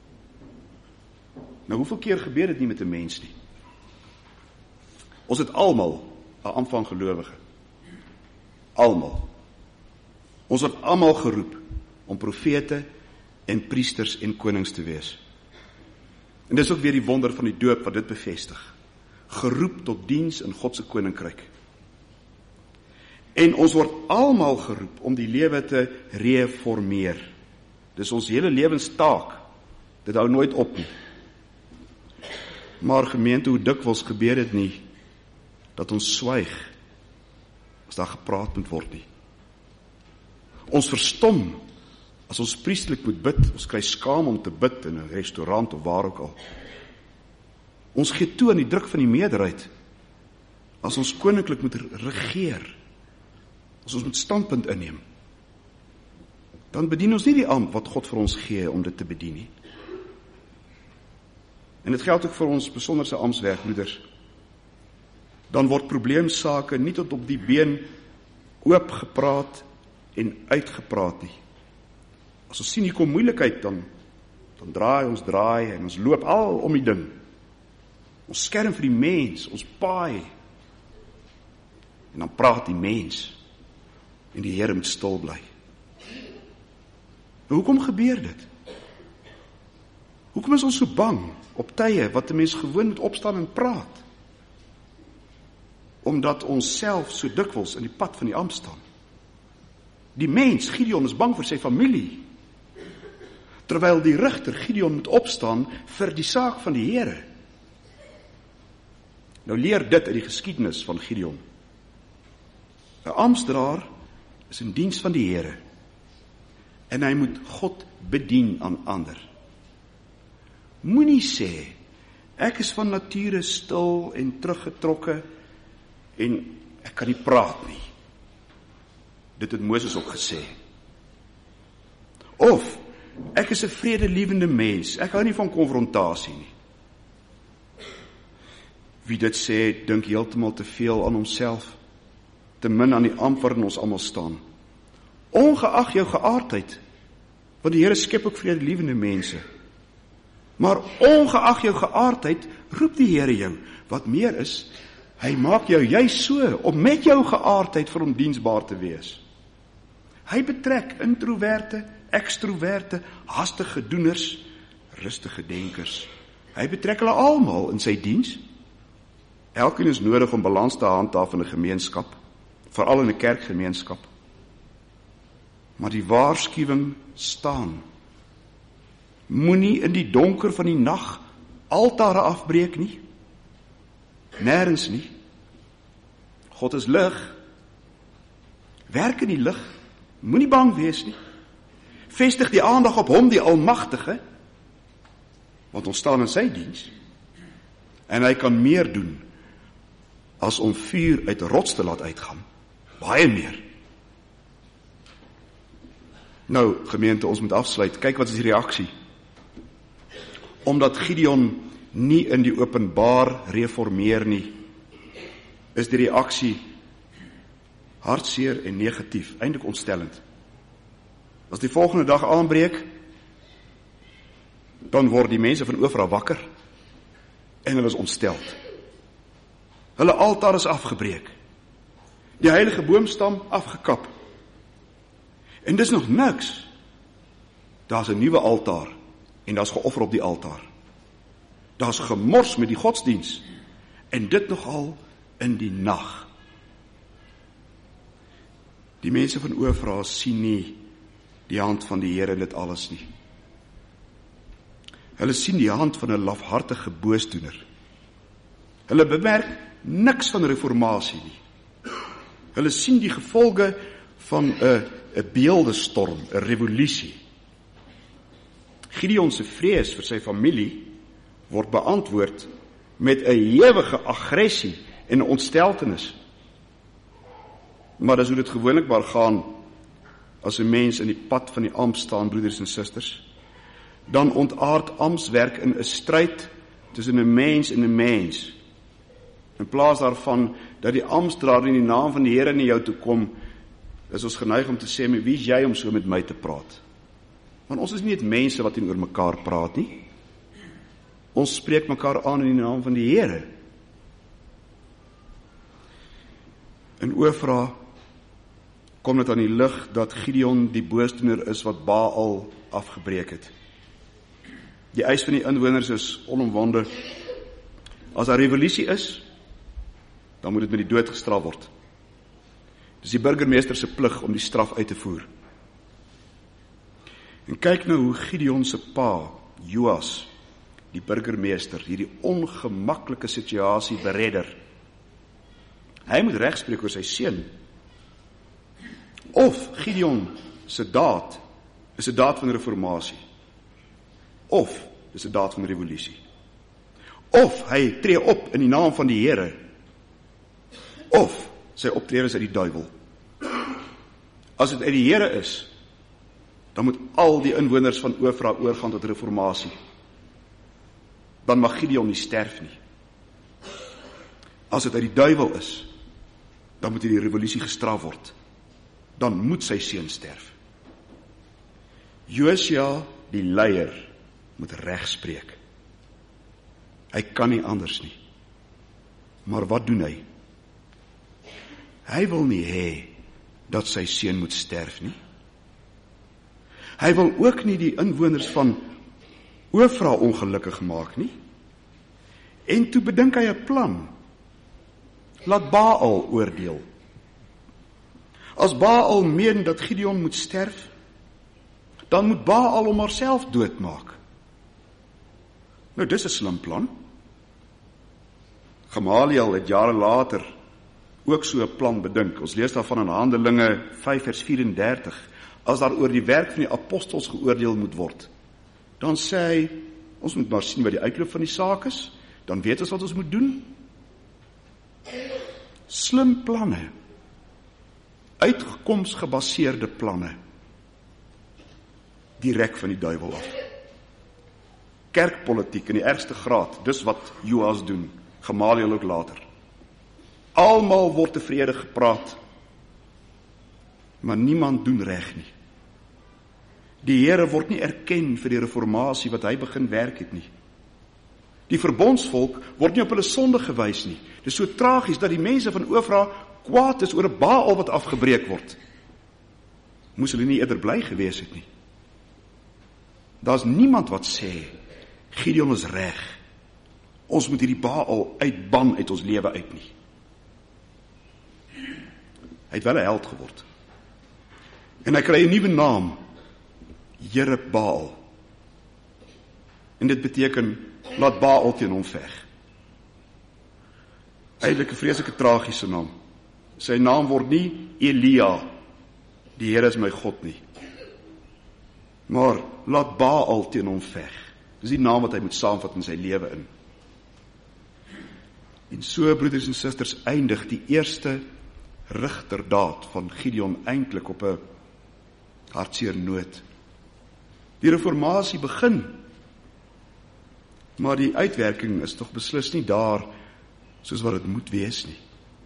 Nou, hoeveel keer gebeur dit nie met 'n mens nie? Ons het almal 'n ampt van gelowige. Almal. Ons word almal geroep om profete en priesters en konings te wees. En dis ook weer die wonder van die doop wat dit bevestig. Geroep tot diens in God se koninkryk. En ons word almal geroep om die lewe te reformeer. Dis ons hele lewenstaak. Dit hou nooit op nie. Maar gemeente, hoe dikwels gebeur dit nie dat ons swyg as daar gepraat moet word nie. Ons verstom as ons priestelik moet bid. Ons kry skaam om te bid in 'n restaurant of waar ook al. Ons gee toe aan die druk van die meerderheid as ons koninklik moet regeer. As ons moet standpunt inneem. Dan bedien ons nie die ampt wat God vir ons gee om dit te bedien nie. En dit geld ook vir ons besonderse amptswerkbroeders. Dan word probleemsake nie tot op die been oopgepraat en uitgepraat nie. As ons sien hier kom moeilikheid, dan, dan draai ons draai en ons loop al om die ding. Ons skerm vir die mens, ons paai. En dan praat die mens en die Here moet stil bly. Maar hoekom gebeur dit? Hoekom is ons so bang op tye wat 'n mens gewoon moet opstaan en praat? Omdat ons self so dikwels in die pad van die ampt staan. Die mens, Gideon, is bang vir sy familie. Terwyl die rigter, Gideon, moet opstaan vir die saak van die Here. Nou leer dit uit die geskiedenis van Gideon. 'n Amptdraer is in diens van die Here. En hy moet God bedien aan ander. Moenie sê, ek is van nature stil en teruggetrokke en ek kan nie praat nie. Dit het Moses ook gesê. Of, ek is 'n vredelievende mens, ek hou nie van konfrontasie nie. Wie dit sê, dink heeltemal te veel aan homself, te min aan die ampt waarin ons almal staan. Ongeag jou geaardheid, want die Here skep ook vredelievende mense. Maar ongeag jou geaardheid, roep die Here jou. Wat meer is, hy maak jou juist so, om met jou geaardheid vir hom diensbaar te wees. Hy betrek introverte, ekstroverte, hastige doeners, rustige denkers. Hy betrek hulle almal in sy diens. Elkeen is nodig om balans te handhaaf in 'n gemeenskap, veral in 'n kerkgemeenskap. Maar die waarskuwing staan. Moenie in die donker van die nag altare afbreek nie. Nêrens nie. God is lig. Werk in die lig. Moenie bang wees nie. Vestig die aandag op hom, die Almagtige, want ons staan in sy diens. En hy kan meer doen as om vuur uit 'n rots te laat uitgaan. Baie meer. Nou, gemeente, ons moet afsluit. Kyk wat is die reaksie. Omdat Gideon nie in die openbaar reformeer nie, is die reaksie hartseer en negatief, eintlik ontstellend. As die volgende dag aanbreek, dan word die mense van Ofra wakker en hulle is ontsteld. Hulle altaar is afgebreek. Die heilige boomstam afgekap. En dis nog niks. Daar's 'n nuwe altaar en daar's geoffer op die altaar. Daar's gemors met die godsdiens en dit nogal in die nag. Die mense van Ofra sien nie die hand van die Here in dit alles nie. Hulle sien die hand van 'n lafhartige boosdoener. Hulle bemerk niks van reformatie nie. Hulle sien die gevolge van 'n 'n beeldestorm, 'n revolusie. Gideon se vrees vir sy familie word beantwoord met 'n ewige aggressie en 'n ontsteltenis. Maar dis hoe dit gewoonlik maar gaan as 'n mens in die pad van die amp staan, broeders en susters. Dan ontaard amptswerk in 'n stryd tussen 'n mens en 'n mens. In plaas daarvan dat die amptdraer in die naam van die Here na jou toe kom, is ons geneig om te sê, wie is jy om so met my te praat? Want ons is nie net mense wat teenoor mekaar praat nie. Ons spreek mekaar aan in die naam van die Here. In Ofra kom dit aan die lig dat Gideon die boosdoener is wat Baal afgebreek het. Die eis van die inwoners is onomwonde. As daar revolusie is, dan moet dit met die dood gestraf word. Dis die burgemeester se plig om die straf uit te voer. En kyk nou hoe Gideon se pa, Joas, die burgemeester, hierdie ongemaklike situasie beredder. Hy moet regspreek oor sy seun. Of Gideon se daad is 'n daad van reformatie. Of is 'n daad van revolusie. Of hy tree op in die naam van die Here. Of sy optrede is uit die duiwel. As dit uit die Here is, dan moet al die inwoners van Ofra oorgaan tot reformatie. Dan mag Gideon nie sterf nie. As dit uit die duiwel is, dan moet die revolusie gestraf word. Dan moet sy seun sterf. Josia, die leier, moet regspreek. Hy kan nie anders nie. Maar wat doen hy? Hy wil nie hê dat sy seun moet sterf nie. Hy wil ook nie die inwoners van Ofra ongelukkig maak nie. En toe bedink hy 'n plan. Laat Baal oordeel. As Baal meen dat Gideon moet sterf, dan moet Baal hom maar self doodmaak. Nou, dis 'n slim plan. Gamaliel het jare later ook so 'n plan bedink. Ons lees daarvan in Handelinge vyf vers vyf-en-dertig. As daar oor die werk van die apostels geoordeel moet word, dan sê hy, ons moet maar sien wat die uitloop van die saak is, dan weet ons wat ons moet doen. Slim planne. Uitkomsgebaseerde planne. Direk van die duiwel af. Kerkpolitiek in die ergste graad, dis wat Joas doen, Gamaliel ook later. Almal word tevrede gepraat, maar niemand doen reg nie. Die Here word nie erken vir die reformatie wat hy begin werk het nie. Die verbondsvolk word nie op hulle sonde gewys nie. Dit is so tragies dat die mense van Ofra kwaad is oor 'n Baal wat afgebreek word. Moes hulle nie eerder bly gewees het nie. Daar's niemand wat sê, Gideon is reg. Ons moet hierdie Baal uitban uit ons lewe uit nie. Hy het wel 'n held geword. En hy kry 'n nuwe naam, Jerub-Baal. En dit beteken, laat Baal teen hom veg. Eintlik 'n vreeslike tragiese naam. Sy naam word nie Elia, die Here is my God nie. Maar laat Baal teen hom veg. Dis die naam wat hy moet saamvat in sy lewe in. En so, broeders en susters, eindig die eerste rigterdaad van Gideon eintlik op 'n hartseer nood. Die reformatie begin, maar die uitwerking is tog beslis nie daar soos wat dit moet wees nie.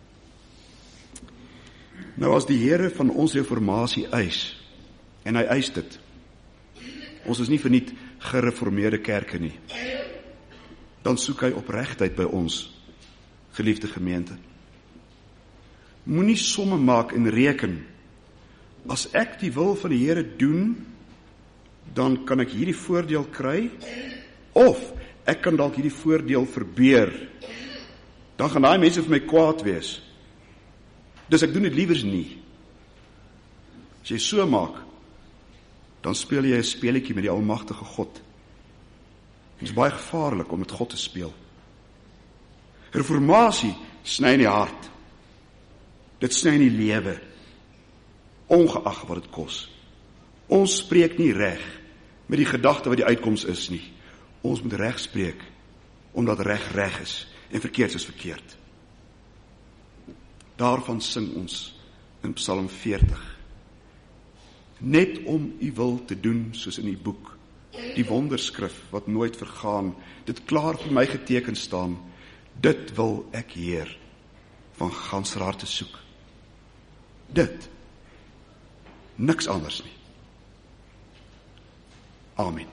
Nou as die Here van ons reformatie eis, en hy eis dit, ons is nie verniet gereformeerde kerke nie, dan soek hy opregtheid by ons, geliefde gemeente. Moenie somme maak en reken, as ek die wil van die Here doen, dan kan ek hierdie voordeel kry, of ek kan dalk hierdie voordeel verbeur. Dan gaan daai mense vir my kwaad wees. Dus ek doen dit liewers nie. As jy so maak, dan speel jy 'n speletjie met die almagtige God. Het is baie gevaarlik om met God te speel. Reformatie sny in die hart. Dit sny in die lewe, ongeag wat dit kos. Ons spreek nie reg met die gedagte wat die uitkoms is nie. Ons moet reg spreek, omdat reg reg is en verkeerd is verkeerd. Daarvan sing ons in Psalm veertig. Net om u wil te doen soos in die boek, die wonderskrif wat nooit vergaan, dit klaar vir my geteken staan, dit wil ek Heer van ganser harte soek. Dit, niks anders nie. Amen.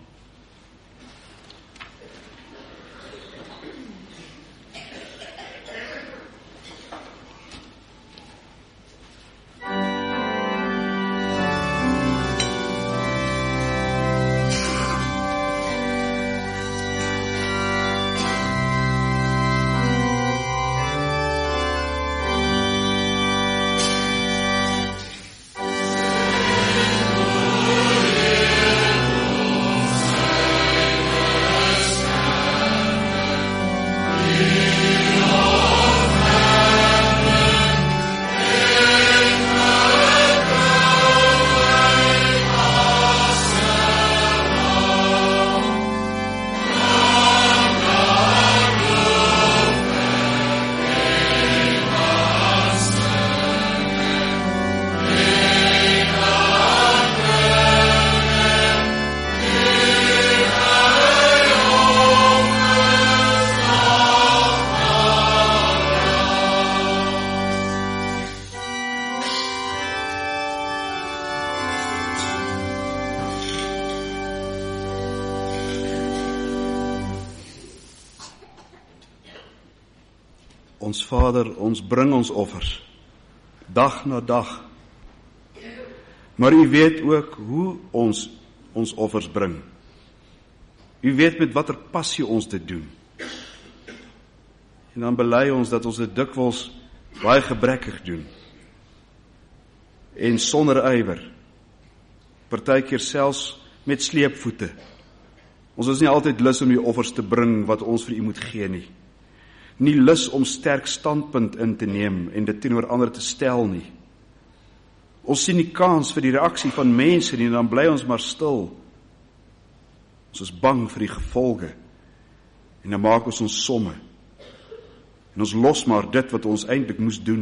Ons Vader, ons bring ons offers, dag na dag. Maar u weet ook hoe ons ons offers bring. U weet met watter passie ons dit doen. En dan bely ons dat ons dit dikwels baie gebrekkig doen. En sonder ywer. Partykeer selfs met sleepvoete. Ons is nie altyd lus om die offers te bring wat ons vir u moet gee nie. Nie lus om sterk standpunt in te neem en dit teenoor ander te stel nie. Ons sien nie kans vir die reaksie van mense nie, en dan bly ons maar stil. Ons is bang vir die gevolge, en dan maak ons ons somme, en ons los maar dit wat ons eintlik moes doen.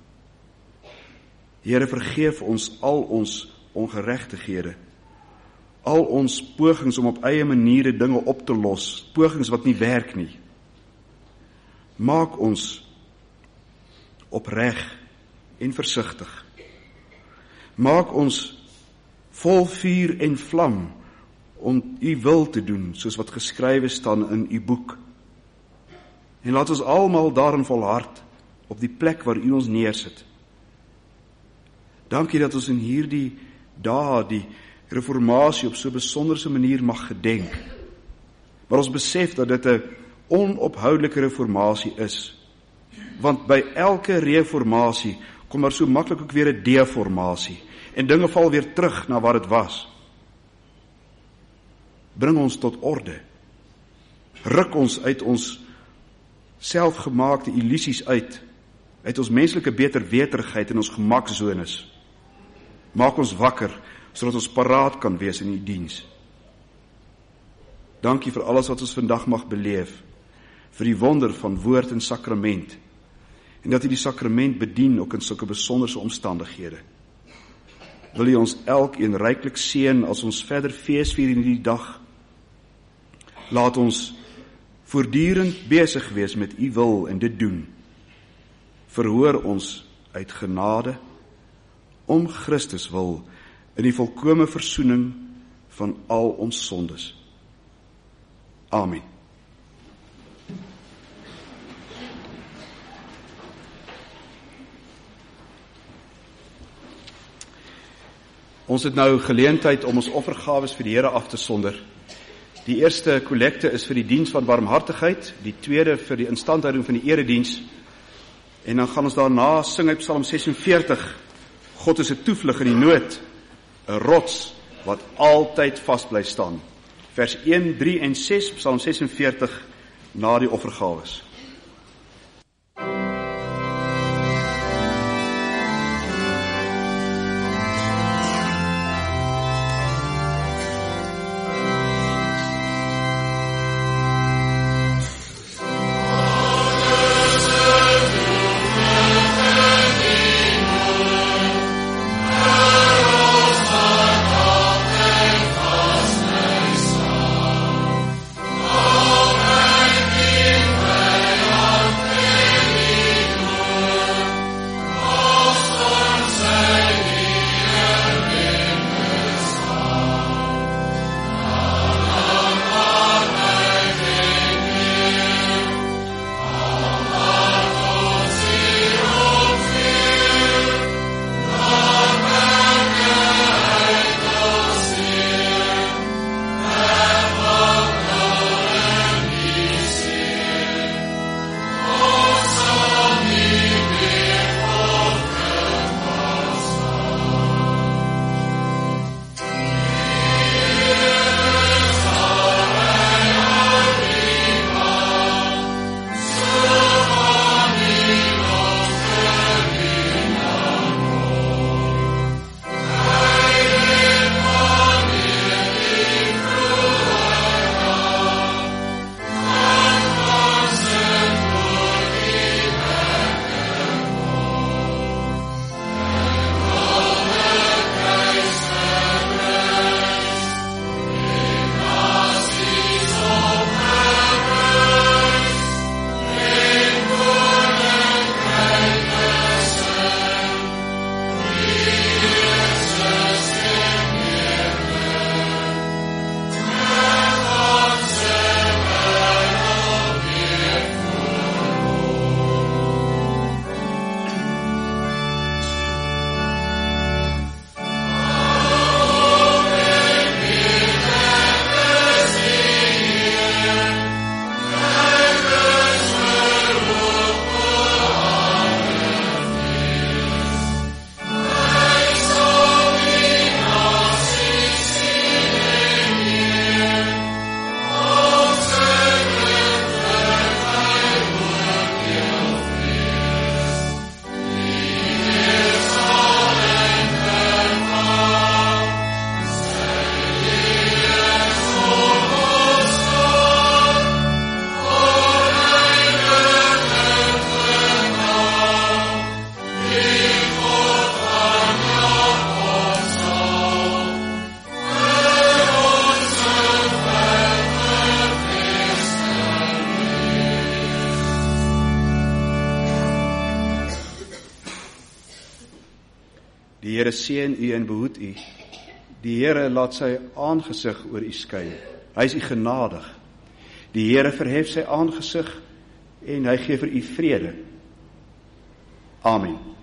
Here, vergeef ons al ons ongeregtighede, al ons pogings om op eie maniere dinge op te los, pogings wat nie werk nie. Maak ons opreg en versigtig. Maak ons vol vuur en vlam om u wil te doen, soos wat geskrywe staan in u boek. En laat ons almal daarin volhard, op die plek waar u ons neersit. Dankie dat ons in hierdie dae die reformatie op so 'n besonderse manier mag gedenk. Maar ons besef dat dit 'n onophoudelike reformatie is. Want by elke reformatie kom daar so maklik ook weer 'n deformatie. En dinge val weer terug na wat dit was. Bring ons tot orde. Ruk ons uit ons selfgemaakte illusies uit. Uit ons menslike beterweterigheid en ons gemaksones. Maak ons wakker, sodat ons paraat kan wees in die diens. Dankie vir alles wat ons vandag mag beleef. Vir die wonder van woord en sakrament, en dat u die sakrament bedien ook in sulke besonderse omstandighede. wil U ons elkeen ryklik seën as ons verder feesvier in die dag. Laat ons voortdurend besig wees met U wil en dit doen. Verhoor ons uit genade, om Christus wil, in die volkome versoening van al ons sondes. Amen. Ons het nou geleentheid om ons offergawes vir die Here af te sonder. Die eerste kollekte is vir die diens van barmhartigheid, die tweede vir die instandhouding van die erediens, en dan gaan ons daarna sing uit Psalm sesenveertig, God is 'n toevlug in die nood, 'n rots wat altyd vas bly staan. Vers een, drie en ses, Psalm sesenveertig, na die offergawes. Die Here seën u en behoed u. Die Here laat sy aangesig oor u skyn. Hy is u genadig. Die Here verhef sy aangesig en hy gee vir u vrede. Amen.